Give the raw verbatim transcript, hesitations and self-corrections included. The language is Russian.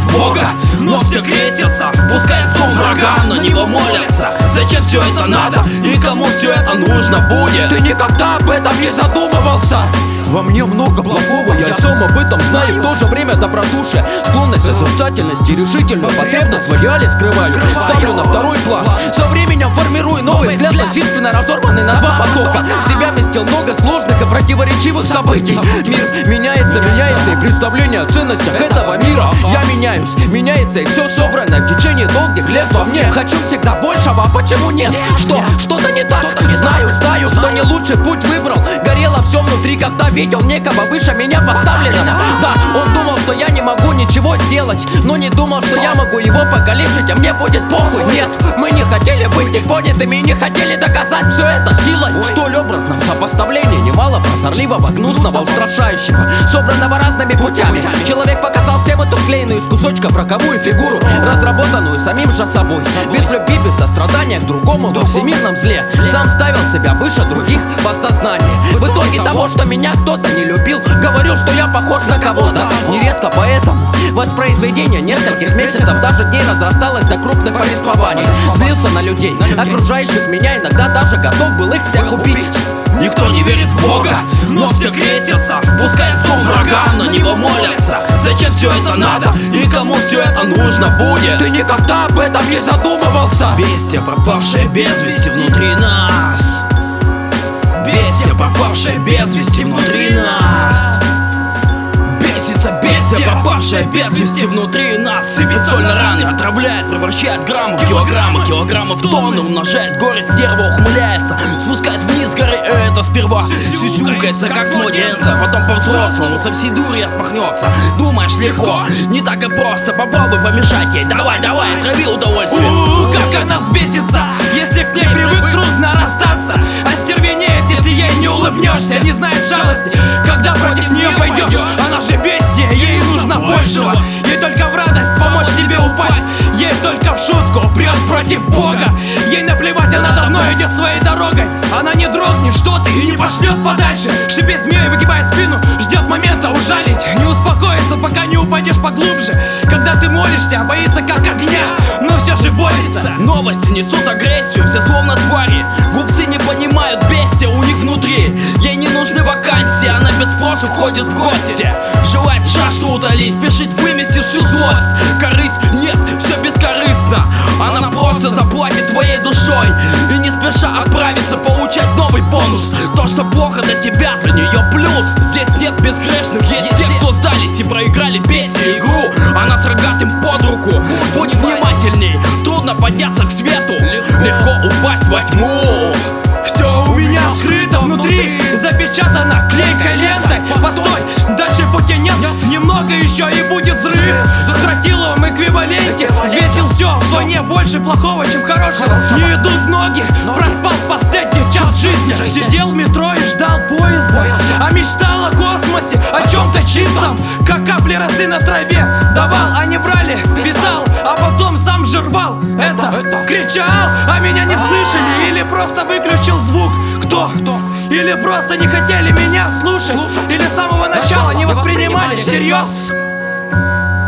в Бога, но все крестятся. Пускай в том врага, на него молятся. Зачем все это надо и кому все это нужно будет? Ты никогда об этом не задумывался? Во мне много плохого, я сам об этом знаю. В то же время добродушие, склонность к созерцательности, решительную потребность в идеале скрываю. Ставлю на второй план, со временем формирую новый взгляд, насильственно разорванный на два потока. В себя вместил много сложных и противоречивых событий. Мир меняется, меняется и представление о ценностях этого мира. Я меняюсь, меняется и все собранное в течение долгих лет во мне. Хочу всегда большего, а почему нет? Что? Что-то не так? Знаю, знаю, что не лучший путь выбрал. Горело все внутри, когда видел некого выше меня поставленного. Да, он думал, что я не могу ничего сделать, но не думал, что я могу его покалечить, а мне будет похуй. Нет, мы не хотели быть непонятыми и не хотели доказать все это силой. В столь образном сопоставлении немало прозорливого, гнусного, устрашающего, собранного разными путями. Человек показал всем эту склеенную из кусочков роковую фигуру, разработанную самим же собой. Без любви, без сострадания к другому во всемирном зле. Сам ставил себя выше других в подсознании. В итоге того, что меня кто-то не любил, говорил, что я похож на кого-то. Нередко поэтому воспроизведение нескольких месяцев, даже дней разрасталось до крупных повествований. Злился на людей, окружающих меня, иногда даже готов был их всех убить. Никто не верит в Бога, но все крестятся. Пускай в том врага, на него молятся. Зачем все это надо и кому все это нужно будет? Ты никогда об этом не задумывался? Бестия, пропавшая без вести внутри нас. Бестия, пропавшая без вести внутри нас. Бесится бестия, пропавшая без вести внутри нас. Сыпет соль на раны, отравляет, превращает граммы в килограммы, килограммы в тонны, умножает горесть, дерево ухмыляется, спускает вниз горы, это сперва сюсюкается, как младенца, потом по-взрослому со всей дури отмахнется. Думаешь легко, не так и просто, попробуй помешать ей. Давай, давай, отрави удовольствие. У-у-у, как она взбесится, если к ней привык, трудно расстаться. Остервенеет, если ей не улыбнешься, не знает жалости, когда против нее пойдешь. Она же бестия, ей нужно большего. Ей только в радость помочь тебе упасть. Ей только в шутку прет против Бога. Ей наплевать, она давно идет своей дорогой. Она не дрогнет, что ты, и не пошлет подальше. Шипит змеей, выгибает спину, ждет момента ужалить. Не успокоится, пока не упадешь поглубже. Когда ты молишься, боится как огня, но все же борется. Новости несут агрессию, все словно твари. Глупцы не понимают бестия у них внутри. Ей не нужны вакансии, она без спросу ходит в гости. Желает жажду утолить, спешит выместить всю злость. Корысть нет, все бескорыстно. Она просто заплатит твоей душой и не спеша отправится получать новый бонус. То, что плохо для тебя, для нее плюс. Здесь нет безгрешных, есть те, кто сдались и проиграли бестии игру. Она с рогатым под руку, будь внимательней. Трудно подняться к свету, легко упасть во тьму. Все у меня скрыто внутри, запечатано клейкой лентой. Постой, дальше пути нет, немного еще и будет взрыв. В тротиловом эквиваленте взвесил все, что не больше плохого, чем хорошего. Не идут ноги, проспал последний час жизни. Сидел в метро и ждал поезда, а мечтал о космосе, о чем-то чистом, как капли росы на траве. Давал, а не брали, писал, а потом сам же рвал. Это кричал, а меня не слышали или просто выключил звук. Кто? Или просто не хотели меня слушать, или с самого начала не воспринимали всерьез.